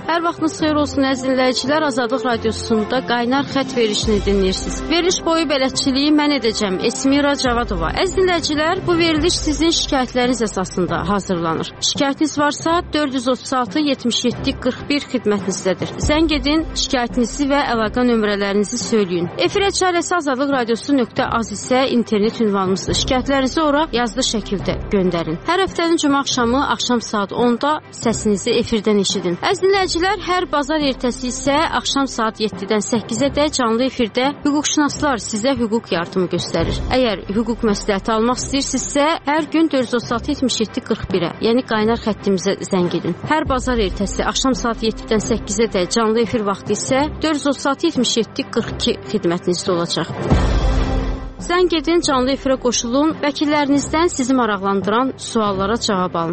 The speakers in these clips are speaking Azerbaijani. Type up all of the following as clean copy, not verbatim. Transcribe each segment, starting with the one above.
Hər vaxtınız xeyir olsun əziz dinləyicilər. Azadlıq Radiosunda qaynar xətt verilişini dinləyirsiniz. Veriliş boyu bələdçiliyi mən edəcəm. Esmira Cavadova. Əziz dinləyicilər, bu veriliş sizin şikayətləriniz əsasında hazırlanır. Şikayətiniz varsa 436 77 41 xidmətinizdədir. Zəng edin, şikayətinizi və əlaqə nömrələrinizi söyləyin. Efir əcaləsi azadlıqradiosu.az isə internet ünvanımızdır. Şikayətlərinizi ora yazılı şəkildə göndərin. Hər həftənin cümə axşam saat 10-da səsinizi efirdən eşidin. Əziz dinləyicilər, hər bazar ertəsi isə axşam saat 7-dən 8-ə canlı efirdə hüquqşünaslar sizə hüquq yardımı göstərir. Əgər hüquq məsləhəti almaq istəyirsinizsə, hər gün 436 77 41-ə, yəni qaynar xəttimizə zəng edin. Hər bazar ertəsi axşam saat 7-dən 8-ə canlı efir vaxtı isə 436 77 42 xidmətinizdə olacaq. Zəng edin, canlı efirə qoşulun, vəkillərinizdən sizi maraqlandıran suallara cavab alın.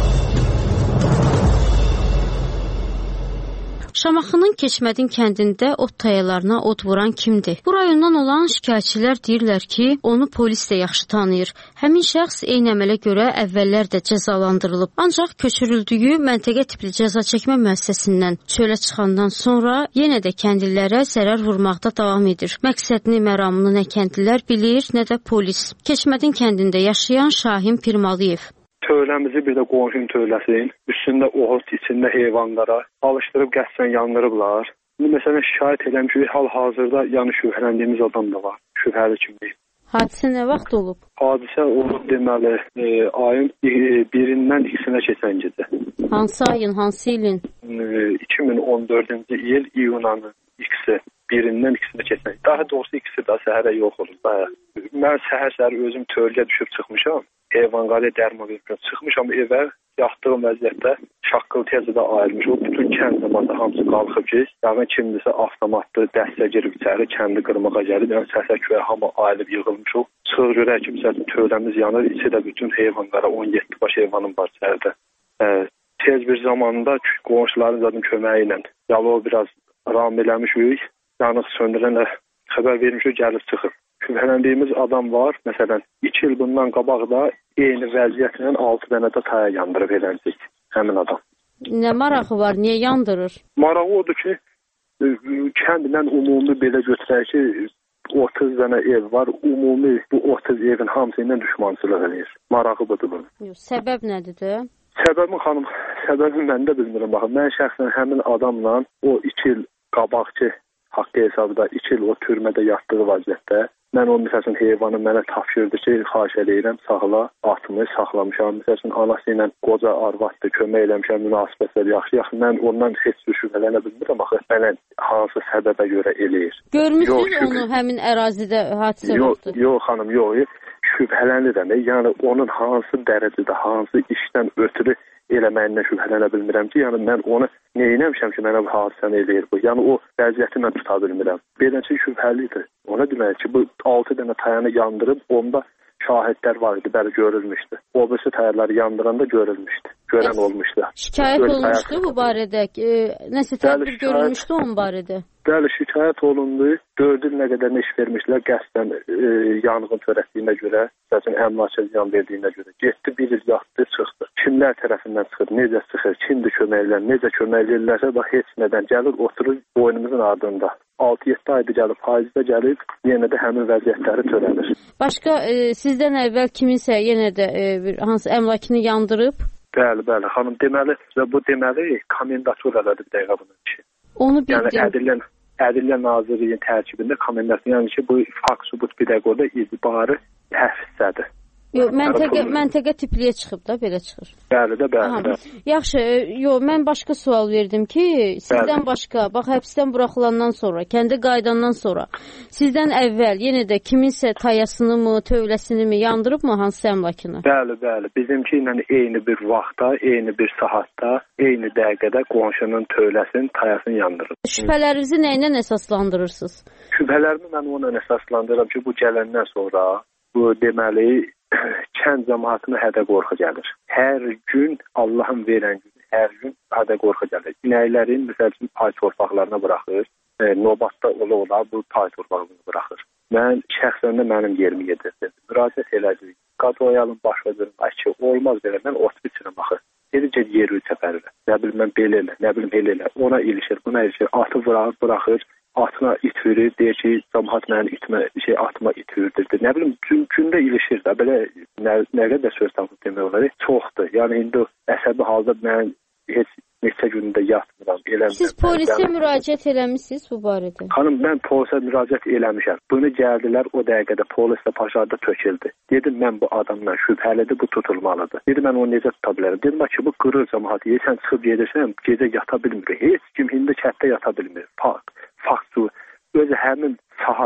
Şamaxının Keçmədin kəndində ot tayalarına od vuran kimdir? Bu rayondan olan şikayətçilər deyirlər ki, onu polis də yaxşı tanıyır. Həmin şəxs eyni əmələ görə əvvəllər də cəzalandırılıb. Ancaq köçürüldüyü məntəqə tipli cəza çəkmə müəssisəsindən çölə çıxandan sonra yenə də kəndlilərə zərər vurmaqda davam edir. Məqsədini, məramını nə kəndlilər bilir, nə də polis. Keçmədin kəndində yaşayan Şahin Pirmalıyev. Tövləmizi bir də qonşunun tövləsin, üstündə oğut, içində heyvanlara alışdırıb qəsdən yandırıblar. Məsələn, şikayət edirəm ki, hal-hazırda yəni şübhələndiyimiz adam da var, şübhəli kimi. Hadisə nə vaxt olub? Hadisə olub deməli, ayın 1-dən 2-sinə keçən gecə. Hansı ayın, hansı ilin? 2014-cü il iyunun 2-si. 1-dən 2-sinə keçən. Daha doğrusu 2-si də səhərə yox olur. Mən səhər özüm tövləyə düşüb çıxmışam. Heyvanqarıya dərman vermişəm. Çıxmışam evə, yatdığım vəziyyətdə şaqqıltıya da ayılmış. O bütün kənd zamanında hamısı qalxıb ki, yəni kimdisə avtomatlı dəstə girib içəri, kəndi qırmağa gəlib, yəni səsə köyə hamı ayılıb yığılmış. O çıx görək ki, məsələn, tövləmiz yanır, içi də bütün heyvanlara 17 baş heyvanım var içəridə. Tez bir zamanda qonşuların zaten köməyi ilə yalo biraz ram eləmişik, yanıq söndürənə xəbər vermişik, gəlib çıxıb. Şübhələndiyimiz adam var. Məsələn, 2 il bundan qabaq da eyni vəziyyətlə 6 dənə də taya yandırıb eləncək həmin adam. Nə marağı var? Niyə yandırır? Marağı odur ki, kəndlə ümumi belə götürək ki, 30 dənə ev var. Ümumi bu 30 evin hamısı ilə düşmançılıq edir. Marağı budur bunun. Səbəb nədir? Səbəbi xanım, səbəbi mən də bilmirəm. Baxın, mən şəxsən həmin adamla o 2 il qabaqçı haqqı hesabda 2 il o türmədə yatdığı vəziyyətdə mən o məsələn heyvanı mənə tapşırdı ki, xahiş edirəm, saxla, atımı saxlamışam. Məsələn, anası ilə qoca arvaddır, kömək eləmişəm, münasibətlər yaxşı. Mən ondan heç bir şübhələnə bilmirəm. Axı mənə hansı səbəbə görə eləyir. Görmüsünüz onu həmin ərazidə hadisə oldu? Yox xanım, yox. Şübhələnirəm. Yəni onun hansı dərəcədə, hansı işdən ötürü eləməyindən şübhələnə bilmirəm ki, yəni mən onu neyinəmişəm ki, mənə bu hadisəni eləyir bu. Yəni o vəziyyəti mən tuta bilmirəm. Beləncə şübhəlidir. Ona demək ki, bu 6 dənə tayanı yandırıb, onda şahidlər var idi, bəli görülmüşdü. O birisi tayaları yandıranda görülmüşdü. Görən olmuşdu. Şikayət olmuşdu bu barədə? Nəsə tədbir görülmüşdü onun barədə? Bəli, şikayət olundu. 4 il nə qədər iş vermişlər qəsdən yanğın törətdiyinə görə, məsələn, əmlaka ziyan verdiyinə görə. Getdi, 1 il yatdı, çıxdı. Kimlər tərəfindən çıxır, necə çıxır, kimdir köməklər, necə köməkləyirlərsə, bax, heç nədən gəlir, oturur boynumuzun ardında. 6-7 ayda gəlib, faizdə gəlib, yenə də həmin vəziyyətləri törədir. Başqa, sizdən əvvəl kiminsə yenə də hansı əmlakını yandırıb? Bəli, xanım, deməli, bu deməli, komendatur elədi bir dəqiqə bunun ki. Onu bildim. Yəni, Ədliyyə Nazirliyinin tərkibində komendatur, yəni ki, bu fakt sübut bir dəqiqə orada icbari həfizədir. Yox, məntəqə tipliyə çıxıb da, belə çıxır. Bəli. Yaxşı, mən başqa sual verdim ki, sizdən başqa, bax, həbsdən buraxılandan sonra, kəndə qayıdandan sonra, sizdən əvvəl yenə də kiminsə tayasını mı, tövləsini mi yandırıb mı, hansı əmlakını? Bəli, bizimki ilə eyni bir vaxtda, eyni bir saatda, eyni dəqiqədə qonşunun tövləsinin, tayasını yandırıb. Şübhələrinizi nə ilə əsaslandırırsınız? Şübhələrimi mən ona əsaslandırıram ki, bu gələndən sonra, bu deməli, kənd cəmaatına hədə qorxu gəlir. Hər gün Allahın verən günü, hər gün hədə qorxu gəlir. İnəklərin, məsələn, pay torpaqlarına buraxır. Növbətdə ola bu pay torpağını buraxır. Mən şəxsən də mənim yerimi yedirdim. Müraciət elədik. Qadoyalın başvazırın, olmaz belə, mən ot biçirəm axı. Dedikcə yeri səfərirə. bilim mən belə elə, nə bilim elə elə. Ona ilişir, buna ilişir. Atı buraxır, atına it verir, deyir ki, cəmaət mənim atıma it verdirdi. Nə bilim, gündə ilişir də, belə nə qədər söz tapıb demək olar, çoxdur. Yəni, indi əsəbi halda mən heç neçə gündə yatmıram, eləmirəm. Siz polisə müraciət eləmişsiniz bu barədə? Xanım, mən polisə müraciət eləmişəm. Bunu gəldilər, o dəqiqədə polislə paşarda töküldü. Dedim, mən bu adamdan şübhəlidir, bu tutulmalıdır. Dedim, mən onu necə tuta bilərəm? Dedim, ki, bu qırır cəmaatı, sən çıxıb gedirsən, gecə yata bilmir. Heç kim indi kətdə yata bilmir. Faktı, özü həmin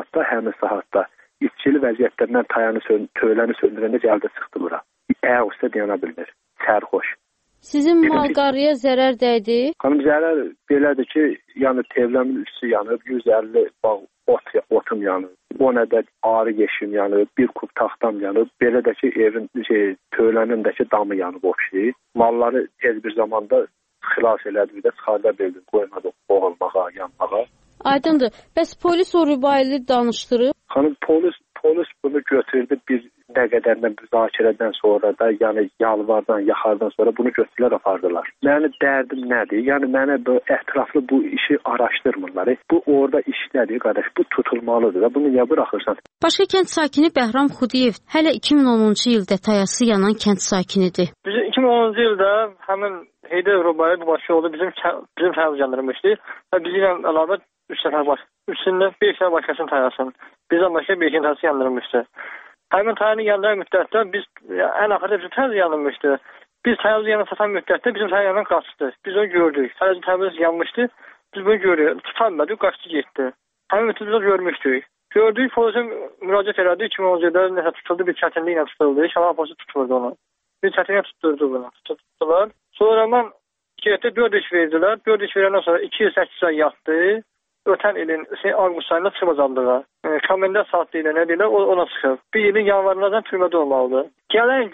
saatda içkili vəziyyətdə mən töyləni söndürəndə gəldi çıxdı bura. Əusta dayana bilmir, sərxoş. Sizin mal-qarıya zərər dəydi? Xanım, zərər belədir ki, yəni tevləmin üstü yanıb, 150 bağ otum yanıb, 10 ədəd arı yeşim yanıb, bir kub taxtam yanıb, belə də ki, evin töylənindəki damı yanıb o şey. Malları tez bir zamanda xilas elədi, bir də çıxarda bildim, qoymadı boğulmağa, yanmağa. Aydındır. Bəs polis o rübaylı danışdırıb? Xanım, polis bunu götürdü bir nə qədərdən müzakirədən sonra da, yəni yalvardan, yaxardan sonra bunu götürülər apardılar. Mənim dərdim nədir? Yəni mənə bu ətraflı bu işi araşdırmırlar. Bu orada işlədir, qardaş, bu tutulmalıdır da. Bunu niyə buraxırsan? Başqa kənd sakini Bəhram Xudiyev hələ 2010-cu ildə tayası yanan kənd sakinidir. Biz 2010-cu ildə həmin Heydər Rubayı başı oldu, bizim təvəccühləndirmişdi və bizimlə əlavə 3 nəfər var. Üçündə 5 nəfər başqasının tayasını. Bizdən başqa 5 tayası yandırılmışdı. Həmin tayını yandıran müddətdə biz ən axırda bizim tayası yanılmışdı. Biz tayası yanı satan müddətdə bizim tayı yanından qaçdı. Biz onu gördük. Tayası yanmışdı. Biz bunu gördük. Tutanmadık, qaçdı getdi. Həmin müddətdə biz görmüşdük. Gördük, polisə müraciət elədi. 2010-da nəsə tutuldu, bir çətinliklə tutuldu. Şəmal polisi tutuldu onu. Bir çətinliklə tutturdu bunu. Tutdular. Sonra mən getdi 4 iş verdilər. 4 iş verəndən sonra 208 ay yatdı. Ötən ilin avqust ayında çıxıb azaldılar. Komendant saatlığı nə deyirlər, ona çıxıb. Bir ilin yanvarından türmədə olmalıdır. Gələn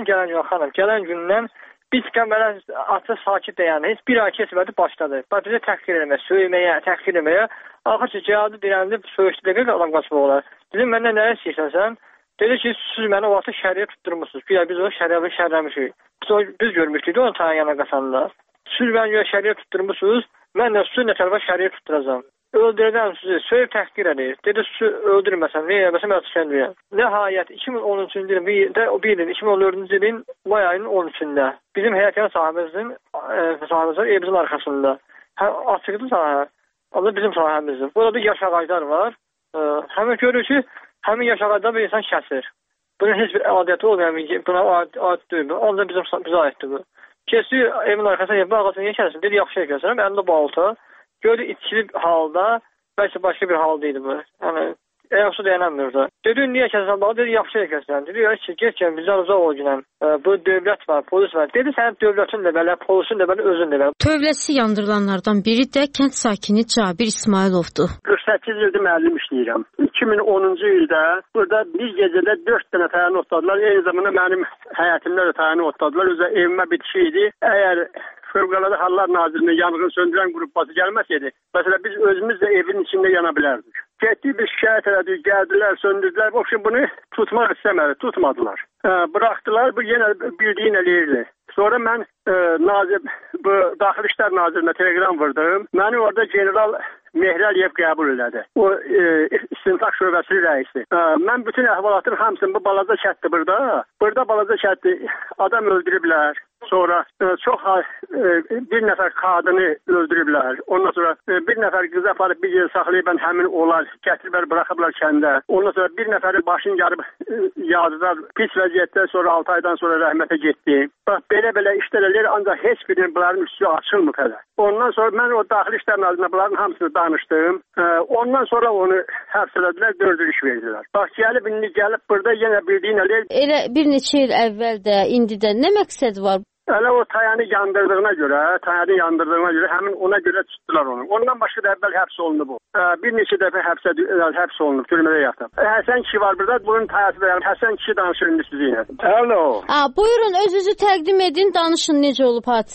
gündən biz qəmələ atı sakit dayanır. Heç bir ay keçmədi, başladı. Bizə təhqir eləməyə, söyməyə, təhqir eləməyə. Axır ki, gəldi, dirəndi, söyüşdü dəqiq adam qaçmaq olar. Dedim, məndən nə istəyirsən sən? Dedi ki, siz mənə o vaxtı şəriyə tutturmuşsunuz. Biz o şərləmişik. Biz görmüşdük, onun tayın yana qaçanında. Siz mənə şəriyə tutturmuşsunuz, mən də sizin nə tərəfə şəriyə tutturacam. Öldürəcəm sizi, söyüb təhqir edir. Dedi, sizi öldürməsən, verməsən, mən tutuşan. Nəhayət, 2013-cü ilin, o bir ilin, 2014-cü ilin may ayının 13-də bizim həyətyanı sahəmizin evimizin arxasında. Açıqdır sahə, o da bizim sahəmizdir. Burada da yaş ağaclar var. Həmin görür ki, həmin yaş ağacda bir insan kəsir. Bunun heç bir adəti olmayan, buna aid deyil. Onda bizə aiddir bu. Kesiyor, evin arxasına, evin ağacını niyə kəsir? Dedi, yaxşı şey kəsirəm, əlində balta. Gördü içkili halda, bəlkə başqa bir hal deyildi bu. Yəni, ayaqsı dayanamıyor da. Dedi, niyə kəsən balı? Dedi, yaxşı şey kəsən. Dedi, geçən bizdən uzaq ol günəm. Bu dövlət var, polis var. Dedi, sənin dövlətin də belə, polisin də belə, özün də belə. Tövləsi yandırılanlardan biri də kənd sakini Cabir İsmailovdur. 48 ildir müəllim işləyirəm. 2010-cu ildə burada bir gecədə 4 dənə tayanı otladılar. Eyni zamanda mənim həyətimdə də tayanı otladılar. Özə evimə bitişi idi. Əgər Fövqəladə Hallar Nazirliyinin yanğın söndürən qrupası gəlməsəydi, məsələn, biz özümüz də evin içində yana bilərdik. Getdik, biz şikayət elədik, gəldilər, söndürdülər. O üçün bunu tutmaq istəmədi, tutmadılar. Bıraxdılar, bu yenə bildiyin eləyirdi. Sonra mən bu Daxili İşlər Nazirinə telegram vurdum. Məni orada General Mehri Əliyev qəbul elədi. O İstintaq şöbəsi rəisi. Mən bütün əhvalatın hamısını bu balaca kətdir burada. Burada balaca kətdir adam öldürüblər. Sonra çox bir nəfər qadını öldürüblər. Ondan sonra bir nəfər qızı aparıb bir yer saxlayıb həmin onlar gətiriblər, buraxıblar kəndə. Ondan sonra bir nəfərin başını yarıb yazdılar. Pis vəziyyətdə sonra 6 aydan sonra rəhmətə getdi. Bax belə işlər eləyir, ancaq heç birinin bunların üstü açılmır hələ. Ondan sonra mən o Daxili İşlər Nazirinə bunların hamısını danışdım. Ondan sonra onu həbs elədilər, 4 iş verdilər. Bax gəlib burada yenə bildiyin eləyir. Elə bir neçə il əvvəl də, indi də nə məqsəd var? Elə o tayanı yandırdığına görə həmin ona görə tutdular onu. Ondan başqa da əvvəl həbs olundu bu. Bir neçə dəfə həbs olunub, türmədə yatıb. Həsən kişi var burada, bunun tayası da Həsən kişi danışır indi sizinlə. Alo. Buyurun, özünüzü təqdim edin, danışın necə olub hadisə.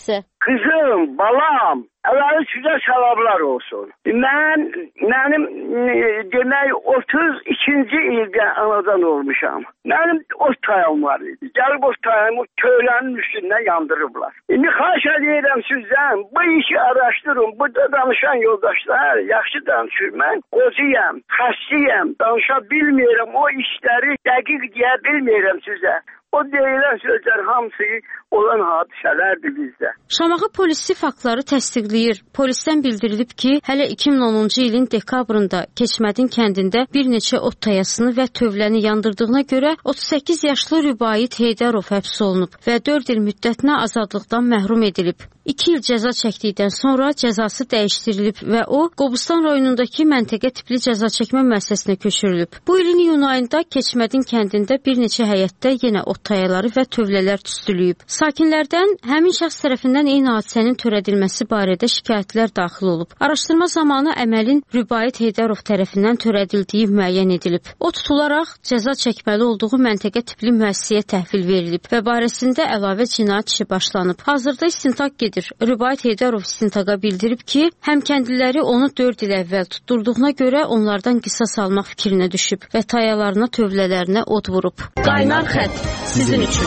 Kızım, balam, Allah'ın sizə savablar olsun. Mənim demək 32-ci ildə anadan olmuşam. Mənim ot tayım var idi. Gəlib ot tayımı köylərin üstündən yandırıblar. İndi xahiş edirəm sizdən bu işi araşdırın. Burada danışan yoldaşlar yaxşı danışır. Mən qocuyam, xəstəyəm, danışa bilmirəm. O işləri dəqiq deyə bilmirəm sizə. O deyilən sözlər hamısı olan hadisələrdir bizdə. Şamaxı polisi faktları təsdiqləyir. Polisdən bildirilib ki, hələ 2010-cu ilin dekabrında Keçmədin kəndində bir neçə ot tayasını və tövləni yandırdığına görə 38 yaşlı Rübait Heydərov həbs olunub və 4 il müddətinə azadlıqdan məhrum edilib. 2 il cəza çəkdikdən sonra cəzası dəyişdirilib və o, Qobustan rayonundakı məntəqə tipli cəza çəkmə müəssisəsinə köçürülüb. Bu ilin iyun ayında Keçmədin kəndində bir neçə həyətdə yenə ot tayaları və tövlələr tüstülüyüb. Sakinlərdən həmin şəxs tərəfindən eyni hadisənin törədilməsi barədə şikayətlər daxil olub. Araşdırma zamanı əməlin Rübait Heydərov tərəfindən törədildiyi müəyyən edilib. O tutularaq cəza çəkməli olduğu məntəqə tipli müəssisəyə təhvil verilib və barəsində əlavə cinayət işi başlanıb. Hazırda istintaq gedir. Rübait Heydərov istintaqa bildirib ki, həmkəndliləri onu 4 il əvvəl tutturduğuna görə onlardan qisas almaq fikrinə düşüb və tayalarına, tövlələrinə od vurub. Qaynar xətt sizin üçün.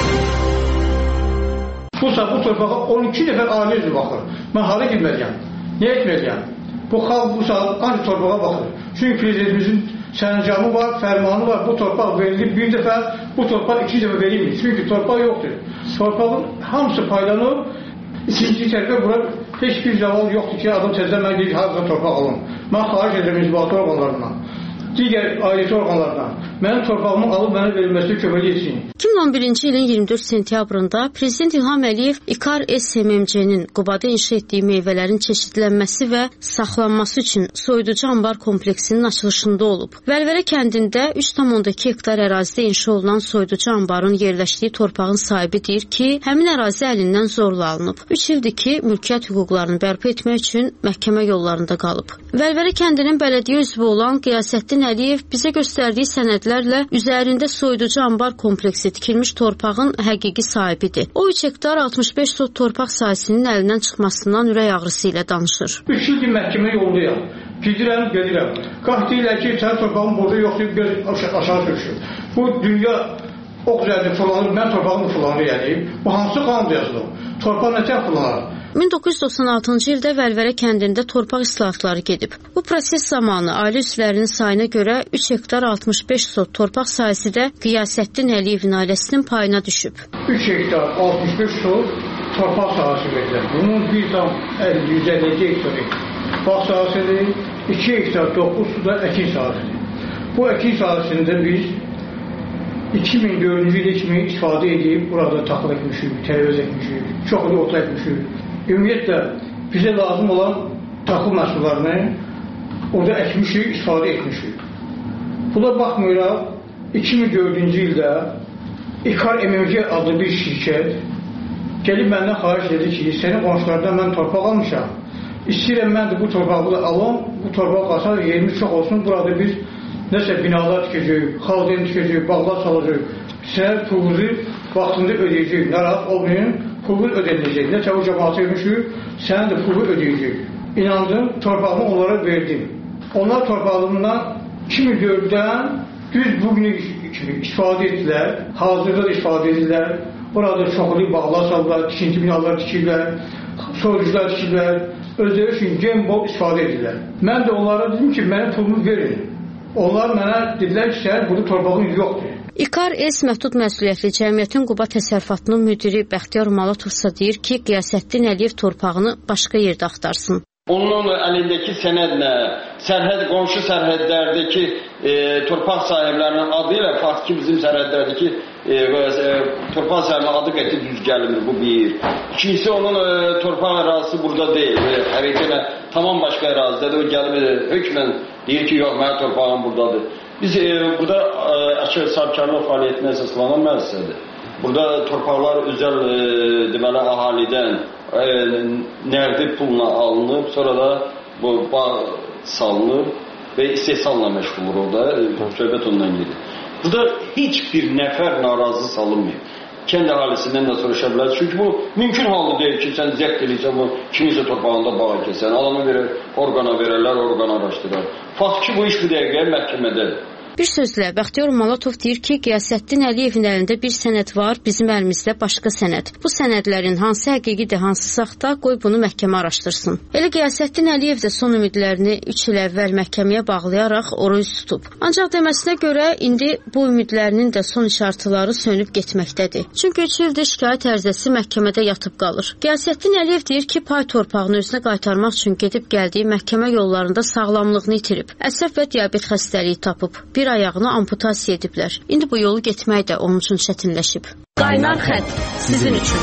Bu torpağa 12 nəfər ailə üzrə baxır. Mən hara girməliyəm? Nə etməliyəm? Bu xalq bu saat ancaq torpağa baxır. Çünki prezidentimizin sərəncamı var, fərmanı var. Bu torpaq verilir bir dəfə, bu torpaq 2 dəfə verilmir. Çünki torpaq yoxdur. Torpağın hamısı paylanıb. İkinci tərəfə bura heç bir zaval yoxdur ki, adam təzədən mən deyir, harada torpaq alın. Mən xaric edirəm inzibati orqanlarından, digər ailəti orqanlardan. Mənim torpağımı alıb mənə verilməsi kömək etsin. 2011-ci ilin 24 sentyabrında Prezident İlham Əliyev İkar SMMC-nin Qubada inşa etdiyi meyvələrin çeşidlənməsi və saxlanması üçün soyuducu anbar kompleksinin açılışında olub. Vəlvələ kəndində 3,2 hektar ərazidə inşa olunan soyuducu anbarın yerləşdiyi torpağın sahibi deyir ki, həmin ərazi əlindən zorla alınıb. 3 ildir ki, mülkiyyət hüquqlarını bərpa etmək üçün məhkəmə yollarında qalıb. Vəlvələ kəndinin bələdiyyə üzvü olan Qiyasəddin Əliyev bizə göstərdiyi sənədlərlə üzərində soyuducu anbar kompleksi tikilmiş torpağın həqiqi sahibidir. O 3 hektar 65 sot torpaq sahəsinin əlindən çıxmasından ürək ağrısı ilə danışır. 3 ildir məhkəmə yolundayam. Gedirəm. Qaç deyirlər ki, sənin torpağın burada yoxdur, göz aşağı sürüşür. Bu dünya o güzəldir fırlanır, mən torpağımı fırlanır yəni. Bu hansı qanunda yazılır? Torpaq nətər fırlanır? 1996-cı ildə Vəlvələ kəndində torpaq islahatları gedib. Bu proses zamanı ailə üzvlərinin sayına görə 3 hektar 65 sot torpaq sahəsi də Qiyasəddin Əliyevin ailəsinin payına düşüb. 3 hektar 65 sot torpaq sahəsi verilib. Bunun 1,157 hektarı bağ sahəsidir, 2 hektar 9 suda əkin sahəsidir. Bu əkin sahəsində biz 2004-cü ildə kimi istifadə edib burada taxıl etmişik, tərəvəz etmişik, çoxlu ot etmişik. Ümumiyyətlə, bizə lazım olan taxıl məhsullarını orada əkmişik, istifadə etmişik. Buna baxmayaraq, 2004-cü ildə İkar MMC adlı bir şirkət gəlib məndən xahiş edir ki, sənin qonşulardan mən torpaq almışam. İstəyirəm mən də bu torpağı alım, bu torpaq qalsa yerimiz çox olsun, burada biz nəsə binalar tikəcəyik, xalqını tikəcəyik, bağlar salacaq. Sənə pulunuzu vaxtında ödəyəcək, narahat olmayın. Pulu ödəniləcək. Nə çabuk cəmaatı vermişik, sənə də pulu ödəyəcək. İnandım, torpağımı onlara verdim. Onlar torpağımdan 2004-dən düz bugünü kimi istifadə etdilər, hazırda da istifadə edirlər. Burada çoxlu bağlar saldılar, tikinti binalar tikirlər, soyucular tikirlər, özləri üçün gen-bol istifadə edirlər. Mən də onlara dedim ki, mənim pulumu verin. Onlar mənə dedilər ki, sənin burada torpağın yoxdur. İkar S məhdud məsuliyyətli cəmiyyətin Quba təsərrüfatının müdiri Bəxtiyar Malatovsa deyir ki, Qiyasəddin Əliyev torpağını başqa yerdə axtarsın. Onun əlindəki sənədlə qonşu sərhədlərdəki torpaq sahiblərinin adı ilə faktiki bizim sərhədlərdəki torpaq sahibinin adı qəti düz gəlmir, bu bir. İkincisi, onun torpaq ərazisi burada deyil, həqiqətən tamam başqa ərazidədir, o gəlmir, hökmən deyir ki, yox, mənim torpağım buradadır. Biz burada açıq sahibkarlıq fəaliyyətinə əsaslanan müəssisədir. Burada torpaqlar özəl deməli əhalidən nərdi pulla alınıb, sonra da bu bağ salınıb və istehsalla məşğul olur orada, söhbət ondan gedir. Burada heç bir nəfər narazı salınmıyor. kənd əhalisindən də soruşa bilər. Çünki bu mümkün halda deyil ki, sən zəbt edirsən, bu kiminsə torpağında bağ kəsən, alanı verir, orqana verərlər, orqana araşdırar. Faktiki bu iş bu dəqiqə məhkəmədədir. Bir sözlə, Bəxtiyar Malatov deyir ki, Qiyasəddin Əliyevin əlində bir sənəd var, bizim əlimizdə başqa sənəd. Bu sənədlərin hansı həqiqidir, hansı saxta, qoy bunu məhkəmə araşdırsın. Elə Qiyasəddin Əliyev də son ümidlərini 3 il əvvəl məhkəməyə bağlayaraq oru üz tutub. Ancaq deməsinə görə indi bu ümidlərinin də son işartıları sönüb getməkdədir. Çünki 3 ildir şikayət ərizəsi məhkəmədə yatıb qalır. Qiyasəddin Əliyev deyir ki, pay torpağını özünə qaytarmaq üçün gedib gəldiyi məhkəmə yollarında sağlamlığını itirib. Əsəb və diabet xəstəliyi tapıb. Bir ayağını amputasiya ediblər. İndi bu yolu getmək də onun üçün çətinləşib. Qaynar xətt sizin üçün.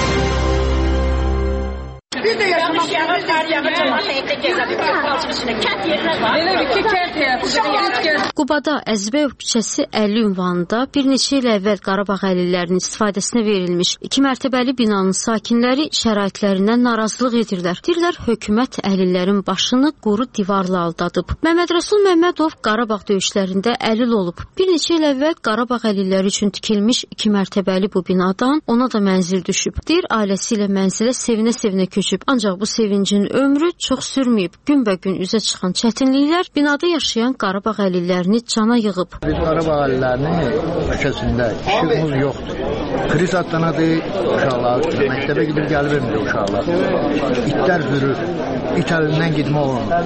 Biz də yaşamaq yağır, qar yağır, cəmaətdə gəzədik, palçın içində kət yerlər var. Elə bir ki, kət yerlər. Qubada Əzbəyov küçəsi 50 ünvanında bir neçə il əvvəl Qarabağ əlillərinin istifadəsinə verilmiş 2 mərtəbəli binanın sakinləri şəraitlərindən narazılıq edirlər. Deyirlər, hökumət əlillərin başını quru divarla aldadıb. Məmməd Rəsul Məmmədov Qarabağ döyüşlərində əlil olub. Bir neçə il əvvəl Qarabağ əlilləri üçün tikilmiş 2 mərtəbəli bu binadan ona da mənzil düşüb. Deyir, ailəsi ilə mənzilə sevinə-sevinə köçüb. Ancaq bu sevincin ömrü çox sürməyib. Günbəgün üzə çıxan çətinliklər binada yaşayan Qarabağ əlillərini cana yığıb. Biz Qarabağ əlillərinin küçəsində işığımız yoxdur. Kriz haqqanadır uşaqlar, məktəbə gidib gəlir vermir uşaqlar. İtlər hürür, it əlindən gitmə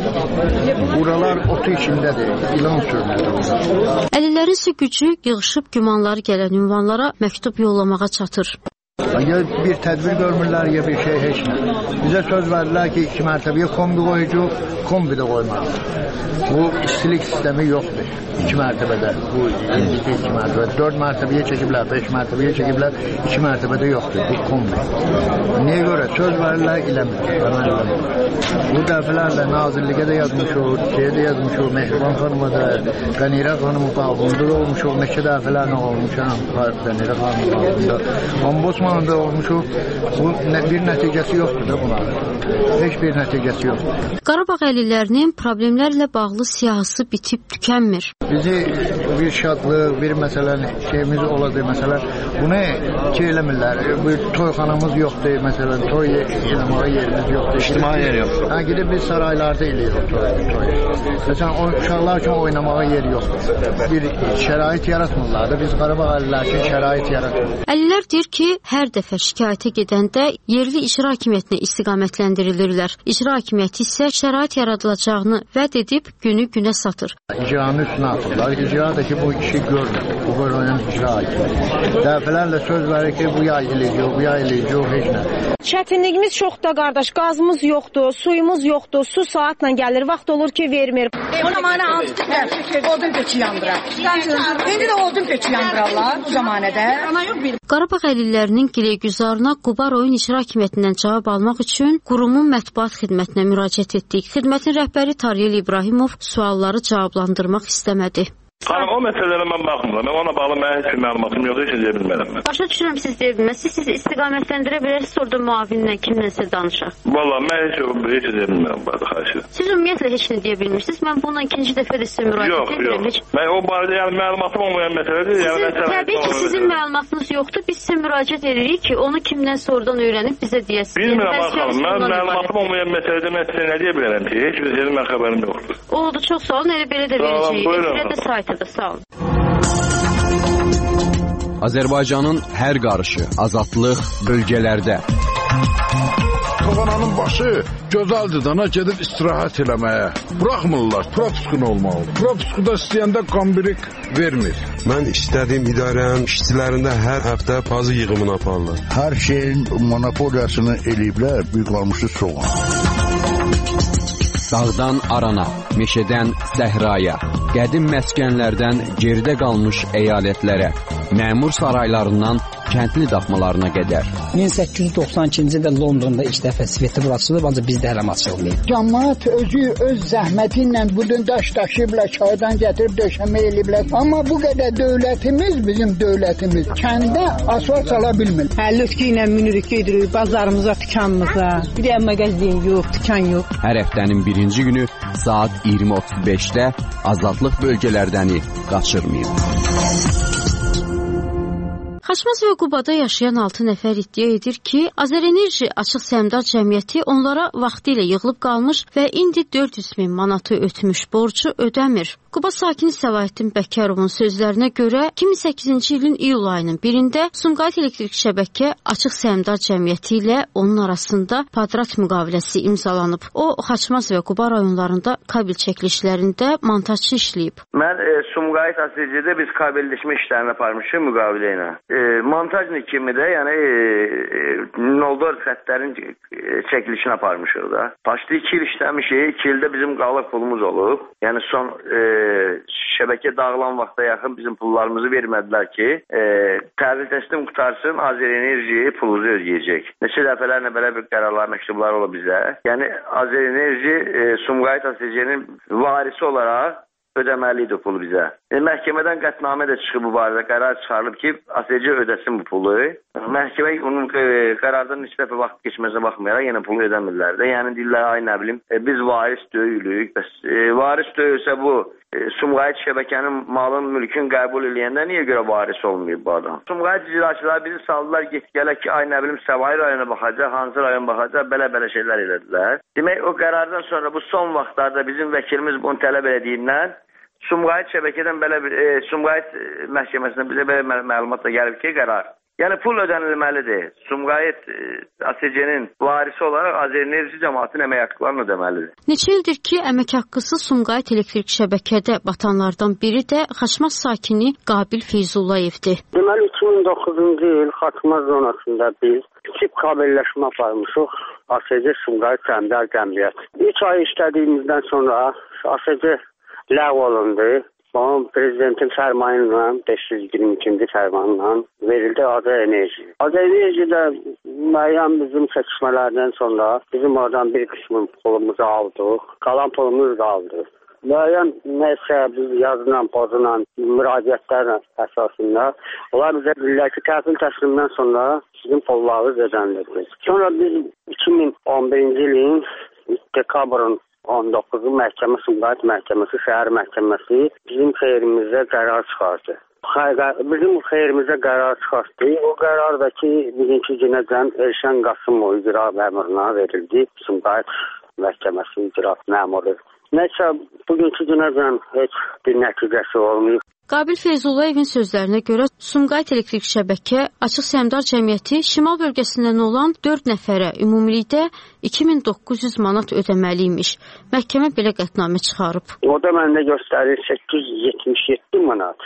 olmur. Buralar otu içindədir, ilan sürmür. Əlillərin isə gücü yığışıb gümanları gələn ünvanlara məktub yollamağa çatır. Ya bir tədbir görmürlər, ya bir şey heç nə. Bizə söz verdilər ki, 2 mərtəbəyə kombi qoyucuq, kombi də qoymaq. Bu istilik sistemi yoxdur 2 mərtəbədə. Bu 2 mərtəbədə 4 mərtəbəyə çəkiblər, 5 mərtəbəyə çəkiblər, 2 mərtəbədə yoxdur. Bu kombi. Niyə görə? Söz verirlər, eləmir. Bu dəfələrlə nazirliyə də yazmışıq, şeyə də yazmışıq, Mehriban xanıma da, Qənirə xanımın bağında da olmuşuq, neçə dəfələrlə olmuşam, Qənirə xanımın bağında. Ombudsmanında olmuşuq, bu bir nəticəsi yoxdur da bunların. Heç bir nəticəsi yoxdur. Qarabağ əlillərinin problemlərlə bağlı siyahısı bitib tükənmir. Bizi bir şadlıq, bir məsələn şeyimiz oladır, məsələn, bunu ki eləmirlər. Bir toyxanamız yoxdur, məsələn, toy eləməyə yerimiz yoxdur. İctimai yer yoxdur. Ha, gidib biz saraylarda eləyirik toy. Məsələn, uşaqlar üçün oynamağa yer yoxdur. Bir şərait yaratmırlar da, biz Qarabağ əlillər üçün şərait yaratırıq. Əlillər deyir ki, hər dəfə şikayətə gedəndə yerli icra hakimiyyətinə istiqamətləndirilirlər. İcra hakimiyyəti isə şərait yaradılacağını vəd edib günü günə satır. İcranın üstünə atırlar. İcra da ki, bu işi görmür. Bu bölünün icra hakimiyyəti. Dəfələrlə söz verir ki, bu yay eləyəcək, heç nə. Çətinliyimiz çoxdur, qardaş. Qazımız yoxdur, suyumuz yoxdur. Su saatla gəlir, vaxt olur ki, vermir. O zamanə altı odun peçi yandırar. İndi də odun peçi yandırarlar bu zamanədə. Qarabağ əlillərinin gileygüzarına Quba rayon icra hakimiyyətindən cavab almaq üçün qurumun mətbuat xidmətinə müraciət etdik. Xidmətin rəhbəri Tariyel İbrahimov sualları cavablandırmaq istəmədi. Xanım, o məsələlərə mən baxmıram. Mən ona bağlı mənim heç bir məlumatım yox, heç nə deyə bilmərəm mən. Başa düşürəm, siz deyə bilməzsiniz. Siz istiqamətləndirə bilərsiniz, orada müavinlə kimlənsə danışaq. Valla, mən heç nə deyə bilmərəm, bəzi xahiş edirəm. Siz ümumiyyətlə heç nə deyə bilmirsiniz. Mən bununla ikinci dəfə də sizə müraciət edirəm. Yox. Mən o barədə yəni məlumatım olmayan məsələdir. Təbii ki, sizin məlumatınız yoxdur. Biz sizə müraciət edirik ki, onu kimdən sonradan öyrənib bizə deyəsiniz. Bilmirəm, xanım. Mən məlumatım olmayan məsələdə mən sizə nə deyə bilərəm ki, heç bir şeyin mən xəbərim yoxdur. Oldu, çox sağ olun. Elə belə də verəcəyik. Elə də saytıdır, sağ olun. Azərbaycanın hər qarışı, azadlıq bölgələrdə. Toğananın başı gözəldir dana gedib istirahət eləməyə. Buraxmırlar, propuskun olmalı. Propuskuda istəyəndə qambirik vermir. Mən istədiyim idarənin işçilərində hər həftə pazı yığımını aparırlar. Hər şeyin monopoliyasını eləyiblər, bir qalmışı soğan. Dağdan arana, meşədən səhraya, qədim məskənlərdən geridə qalmış əyalətlərə, məmur saraylarından kəndli daxmalarına qədər. 1892-ci ildə Londonda ilk dəfə sveti açılıb, ancaq bizdə hələm açılmayıb. Cəmaət özü öz zəhməti ilə budun daş daşıyıblar, çaydan gətirib döşəmə eləyiblər. Amma bu qədər dövlətimiz, bizim dövlətimiz kəndə asfalt sala bilmir. Lütki ilə minirik gedirik bazarımıza, dükanımıza. Bir də mağazin yox, dükan yox. Hər həftənin birinci günü saat 20:35-də azadlıq bölgələrdəni qaçırmayın. Xaçmaz və Qubada yaşayan 6 nəfər iddia edir ki, Azərenerji Açıq Səhmdar Cəmiyyəti onlara vaxtilə yığılıb qalmış və indi 400 min manatı ötmüş borcu ödəmir. Quba sakini Səlahiddin Bəkərovun sözlərinə görə 2008-ci ilin iyul ayının 1-də Sumqayıt Elektrik Şəbəkə Açıq Səhmdar Cəmiyyəti ilə onun arasında padrat müqaviləsi imzalanıb. O, Xaçmaz və Quba rayonlarında kabel çəkilişlərində montajçı işləyib. Mən Sumqayıt ASC-də biz kabelləşmə işlərini aparmışıq müqavilə ilə. Montajnik kimi də, yəni 04 xəttlərin çəkilişini aparmışıq da. Başda 2 il işləmişik, 2 ildə bizim qalıq pulumuz olub. Yəni son şəbəkə dağılan vaxta yaxın bizim pullarımızı vermədilər ki, təhvil təslim qutarsın, Azərenerji pulunuzu ödəyəcək. Neçə dəfələrlə belə bir qərarlar, məktublar olub bizə. Yəni Azərenerji Sumqayıt ASC-nin varisi olaraq ödəməlidir pulu bizə. Məhkəmədən qətnamə də çıxıb bu barədə qərar çıxarılıb ki, ASC ödəsin bu pulu. Məhkəmə onun qərardan neçə dəfə vaxt keçməsinə baxmayaraq yenə pulu ödəmirlər də. Yəni deyirlər, ay nə bilim, biz varis döyülük. Bəs varis döyülsə bu Sumqayıt şəbəkənin malın, mülkün qəbul eləyəndə niyə görə varis olmayıb bu adam? Sumqayıt icraçılar bizi saldılar get-gələ ki, ay nə bilim, Səvayi rayona baxacaq, hansı rayon baxacaq, belə şeylər elədilər. Demək, o qərardan sonra bu son vaxtlarda bizim vəkilimiz bunu tələb elədiyindən Sumqayıt şəbəkədən belə bir Sumqayıt məhkəməsindən bizə belə məlumat da gəlib ki, qərar. Yəni pul ödənilməlidir. Sumqayıt ASC-nin varisi olaraq Azərenerji cəmaatının əmək haqqlarını ödəməlidir. Neçə ildir ki, əmək haqqısı Sumqayıt elektrik şəbəkədə batanlardan biri də Xaçmaz sakini Qabil Feyzullayevdir. Deməli 2009-cu il Xaçmaz zonasında biz tip kabelləşmə aparmışıq. ASC Sumqayıt Səhmdar Cəmiyyəti. 3 ay işlədiyimizdən sonra ASC ləğv olundu. Onun prezidentin fərmanı ilə 522-ci fərmanla verildi Azərenerji. Azərenerji də müəyyən bizim çəkişmələrdən sonra bizim oradan bir qismin pulumuzu aldıq. Qalan pulumuz qaldı. Müəyyən nəsə biz yazılan, pozulan müraciətlər əsasında onlar bizə deyirlər ki, təhvil təslimdən sonra sizin pullarınız ödənilir. Sonra biz 2011-ci ilin dekabrın 19-cu məhkəmə, Sumqayıt məhkəməsi, şəhər məhkəməsi bizim xeyrimizə qərar çıxardı. Bizim xeyrimizə qərar çıxartdı. O qərar da ki, bugünkü günəcən Elşən Qasımov icra məmuruna verildi. Sumqayıt məhkəməsi icra məmuru. Nəysə, bugünkü günəcən heç bir nəticəsi olmayıb. Qabil Feyzullayevin sözlərinə görə Sumqayıt Elektrik Şəbəkə Açıq Səhmdar Cəmiyyəti şimal bölgəsindən olan 4 nəfərə ümumilikdə 2900 manat ödəməliymiş. Məhkəmə belə qətnamə çıxarıb. O da məndə göstərir 877 manat.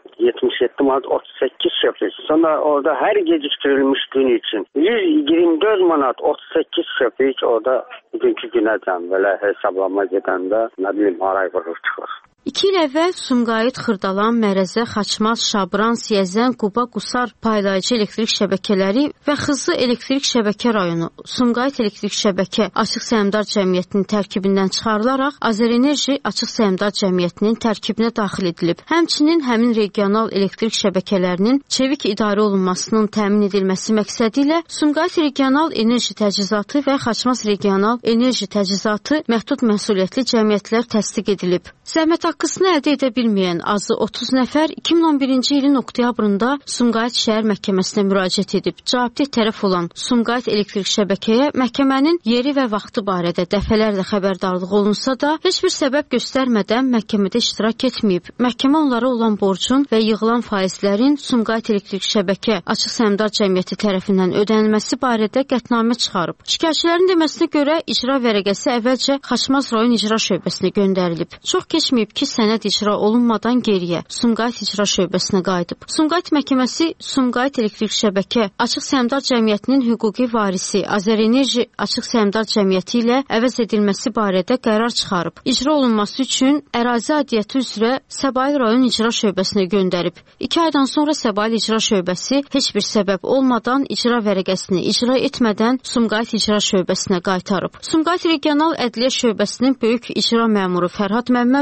77 manat 38 şöpük. Sonra orada hər gecikdirilmiş gün üçün 124 manat 38 şöpük orada bugünkü günəcən belə hesablama gedəndə nə bilim aray vurur çıxır. 2 il əvvəl Sumqayıt, Xırdalan, Mərəzə, Xaçmaz, Şabran, Siyəzən, Quba, Qusar paylayıcı elektrik şəbəkələri və Xızı elektrik şəbəkə rayonu Sumqayıt Elektrik Şəbəkə Açıq Səhmdar Cəmiyyətinin tərkibindən çıxarılaraq Azərenerji Açıq Səhmdar Cəmiyyətinin tərkibinə daxil edilib. Həmçinin həmin regional elektrik şəbəkələrinin çevik idarə olunmasının təmin edilməsi məqsədi ilə Sumqayıt Regional Enerji Təchizatı və Xaçmaz Regional Enerji Təchizatı məhdud məsuliyyətli cəmiyyətlər təsdiq edilib. Zəhmət haqqısını əldə edə bilməyən azı 30 nəfər 2011-ci ilin oktyabrında Sumqayıt şəhər məhkəməsinə müraciət edib. Cavabdeh tərəf olan Sumqayıt elektrik şəbəkəyə məhkəmənin yeri və vaxtı barədə dəfələrlə xəbərdarlıq olunsa da, heç bir səbəb göstərmədən məhkəmədə iştirak etməyib. Məhkəmə onlara olan borcun və yığılan faizlərin Sumqayıt elektrik şəbəkə Açıq Səhmdar Cəmiyyəti tərəfindən ödənilməsi barədə qətnamə çıxarıb. Şikayətçilərin deməsinə görə icra vərəqəsi əvvəlcə Xaçmaz rayon icra şöbəsinə göndərilib. Çox keçməyib ki, sənəd icra olunmadan geriyə Sumqayıt icra şöbəsinə qayıdıb. Sumqayıt məhkəməsi Sumqayıt elektrik şəbəkə Açıq Səhmdar Cəmiyyətinin hüquqi varisi Azərenerji Açıq Səhmdar Cəmiyyəti ilə əvəz edilməsi barədə qərar çıxarıb. İcra olunması üçün ərazi aidiyyəti üzrə Səbail rayon icra şöbəsinə göndərib. 2 aydan sonra Səbail icra şöbəsi heç bir səbəb olmadan icra vərəqəsini icra etmədən Sumqayıt icra şöbəsinə qaytarıb. Sumqayıt regional ədliyyə şöbəsinin böyük icra məmuru Fərhad Məmmədov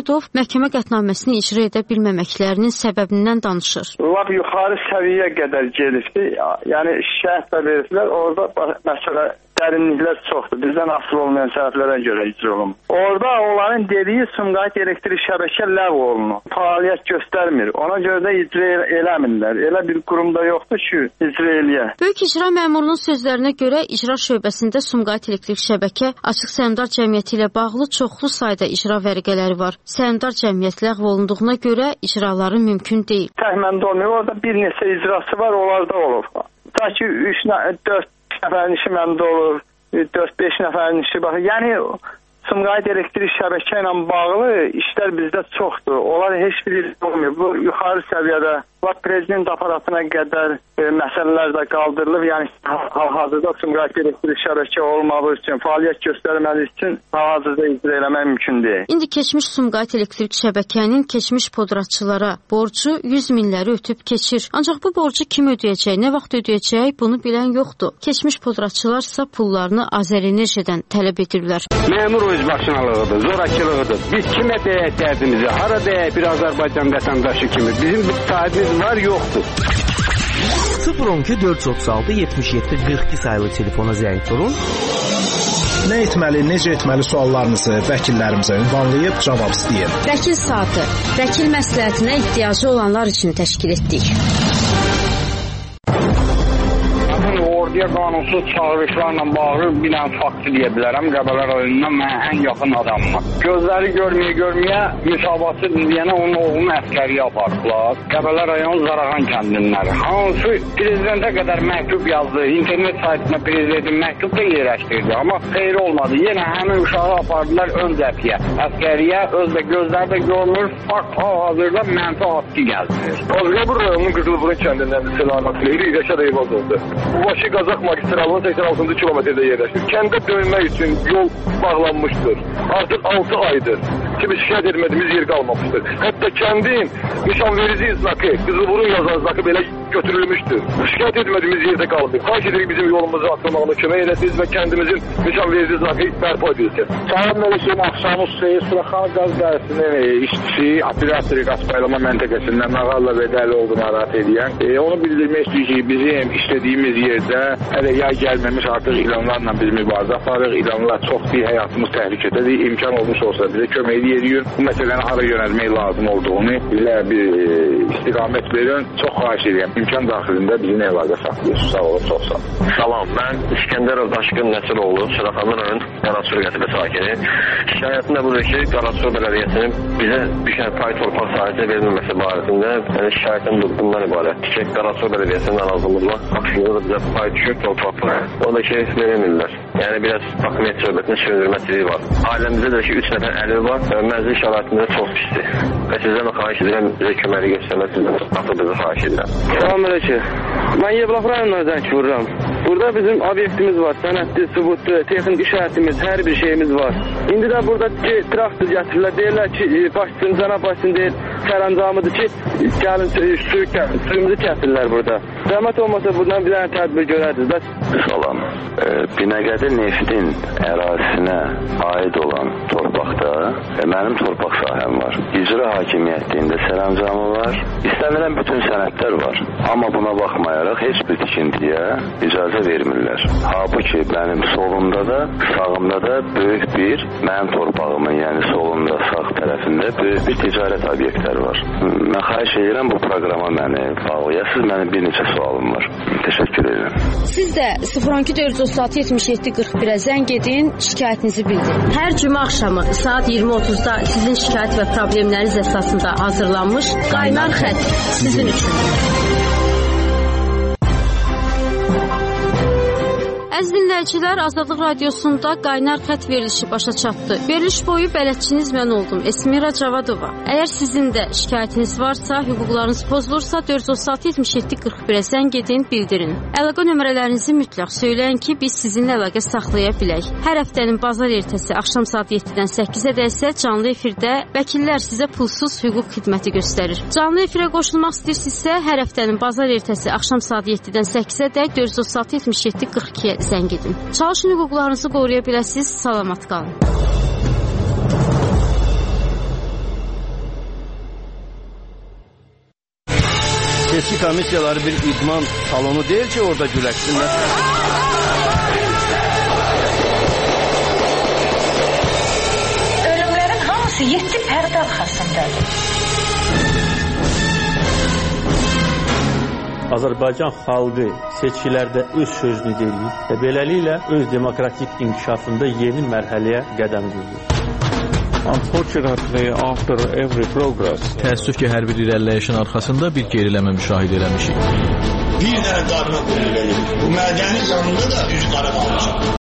məhkəmə qətnaməsini icra edə bilməməklərinin səbəbindən danışır. Lap yuxarı səviyyəyə qədər gedibdi. Yəni şikayət də verdilər. Orada məsələ dərinliklər çoxdur. Bizdən asılı olmayan səbəblərə görə icra olunur. Orada onların dediyi Sumqayıt elektrik şəbəkə ləğv olunur. Fəaliyyət göstərmir. Ona görə də icra eləmirlər. Elə bir qurumda yoxdur ki, icra eləyə. Böyük İcra məmurunun sözlərinə görə icra şöbəsində Sumqayıt elektrik şəbəkə Açıq Səhmdar Cəmiyyəti ilə bağlı çoxlu sayda icra vərəqələri var. Səhmdar cəmiyyət ləğv olunduğuna görə icraları mümkün deyil. Təhməndə olmuyor. Orada bir neçə icrası var, onlarda olur. Ta ki 3-4 nəfərin işi məndə olur, 4-5 nəfərin işi baxır. Yəni, Sumqayıt elektrik şəbəkə ilə bağlı işlər bizdə çoxdur. Onlar heç biri olmuyor. Bu, yuxarı səviyyədə, prezident aparatına qədər məsələlər də qaldırılıb. Yəni, hal-hazırda Sumqayıt elektrik şəbəkə olmağı üçün, fəaliyyət göstərməli üçün hal-hazırda icra eləmək mümkün deyil. İndi keçmiş Sumqayıt elektrik şəbəkənin keçmiş podratçılara borcu 100 minləri ötüb keçir. Ancaq bu borcu kim ödəyəcək, nə vaxt ödəyəcək, bunu bilən yoxdur. Keçmiş podratçılarsa pullarını Azərenerjidən tələb edirlər. Məmur özbaşınalığıdır, zorakılığıdır. Biz kimə deyək dərdimizi, hara deyək bir Azərbaycan vətəndaşı kimi. Bizim bir sahibimiz var, yoxdur. 012 436 77 42 sayılı telefona zəng vurun. Nə etməli, necə etməli suallarınızı vəkillərimizə ünvanlayıb cavab istəyir. Vəkil saatı, vəkil məsləhətinə ehtiyacı olanlar üçün təşkil etdik. Orduya qanunsuz çağırışlarla bağlı bir dənə faktı deyə bilərəm. Qəbələ rayonundan mən ən yaxın adamım. Gözləri görməyə müsabatı deyənə onun oğlunu əskəriyə apardılar. Qəbələ rayon Zarağan kəndindən. Hansı prezidentə qədər məktub yazdı. İnternet saytına prezidentin məktub da yerləşdirdi. Amma xeyri olmadı. Yenə həmin uşağı apardılar ön cəbhəyə. Əskəriyə özdə gözləri də görmür. Fakt hal-hazırda mənfi haqqı gəldi. Qəbələ rayonunun Qızılburun kəndindən selamat Leyli Rəşad Eyvazovdur. Bu başı Qazaq magistralının 86-cı kilometrdə yerləşir. Kəndə dönmək üçün yol bağlanmışdır. Artıq 6 aydır ki, biz şikayət etmədiyimiz yer qalmamışdır. Hətta kəndin nişanverici znakı, Qızılburun yazan znakı belə götürülmüşdür. Şikayət etmədiyimiz yerdə qalmır. Xahiş edirik bizim yolumuzu açılmağına kömək edəsiniz və kəndimizin nişanverici znakı bərpa edilsin. Salam Məlikşin axşamı Seyir Suraxan qaz dərəsinin işçisi, operator qaz paylama məntəqəsindən Nağalla Vedəli olduğunu narahat edən. Onu bildirmək istəyir ki, bizim işlədiyimiz yerdə hələ yay gəlməmiş artıq ilanlarla biz mübarizə aparırıq. İlanlar çoxdur, həyatımız təhlükədədir. İmkan olmuş olsa bizə kömək edirik. Bu məsələni hara yönəlmək lazım olduğunu bizə bir istiqamət verin. Çox xahiş edirəm. İmkan daxilində bizim əlaqə saxlayırsınız. Sağ olun, çox sağ olun. Salam, mən İskəndərov Daşqın Nəsiroğlu, Suraxanlı rayon Qaraçur qəsəbə sakini. Şikayətim də budur ki, Qaraçur bələdiyyəsinin bizə düşən pay torpaq sahəsi verilməməsi barəsində şikayətim bundan ibarətdir ki, Qaraçur bələdiyyəsinin narazılıqla aksiyonda da bizə pay düşür torpaqlar. O da ki, verilmirlər. Yəni biraz hakimiyyət söhbətinin sürülməsiliyi var. Ailəmizdə də ki, 3 nəfər əliv var və mənzil şəraitində çox pisdir. Və sizdən xahiş edirəm, bizə köməkli göstərməsindən bizi xahiş edirəm. Salam Məlikşin. Mən Yevlax rayonuna zəng vururam. Burada bizim obyektimiz var, sənədli, sübutlu, texniki şərtimiz, hər bir şeyimiz var. İndi də burada traktor gətirirlər, deyirlər ki, başçısın, cənab başçısın deyir, sərəncamıdır ki, gəlin suyumuzu kəsilirlər burada. Zəhmət olmasa buradan bir dənə tədbir görərdiniz. Salam. Binəqədi Neftin ərazisinə aid olan torpaqda mənim torpaq sahəm var. İcra hakimiyyətində sərəncamı var. İstənilən bütün sənədlər var. Amma buna baxmayaraq heç bir tikintiyə icazə vermirlər. Halbuki mənim solumda da, sağımda da böyük bir mənim torpağımın, yəni solumda, sağ tərəfində böyük bir ticarət obyektləri var. Mən xahiş edirəm bu proqrama məni bağlayasınız. Mənim bir neçə sualım var. Təşəkkür edirəm. Siz də 012-436-77-41-ə zəng edin, şikayətinizi bildirin. Hər cümə axşamı saat 20:30-da sizin şikayət və problemləriniz əsasında hazırlanmış Qaynar Xətt sizin üçün. Əziz dinləyicilər, Azadlıq Radiosunda Qaynar Xətt verilişi başa çatdı. Veriliş boyu bələdçiniz mən oldum, Esmira Cavadova. Əgər sizin də şikayətiniz varsa, hüquqlarınız pozulursa 436-77-41-ə zəng edin, bildirin. Əlaqə nömrələrinizi mütləq söyləyin ki, biz sizinlə əlaqə saxlaya bilək. Hər həftənin bazar ertəsi axşam saat 7-dən 8-ə isə canlı efirdə vəkillər sizə pulsuz hüquq xidməti göstərir. Canlı efirə qoşulmaq istəyirsinizsə, hər həftənin bazar ertəsi axşam saat 7-dən 8-ə də 436-77-42-ə zəng edin. Çalışın hüquqlarınızı qoruya biləsiniz. Salamat qalın. Seçki komissiyaları bir idman salonu deyil ki, orada güləşsinlər. Ölümlərin hamısı 7 pərdə arxasındadır. Azərbaycan xalqı seçkilərdə öz sözünü deyir və beləliklə öz demokratik inkişafında yeni mərhələyə qədəm qoyur. Unfortunately, after every progress, təəssüf ki, hər bir irəliləyişin arxasında bir geriləmə müşahidə eləmişik. Bir dənə qarına qoyulur. Bu mədəni yanında da üz qara qalmışam.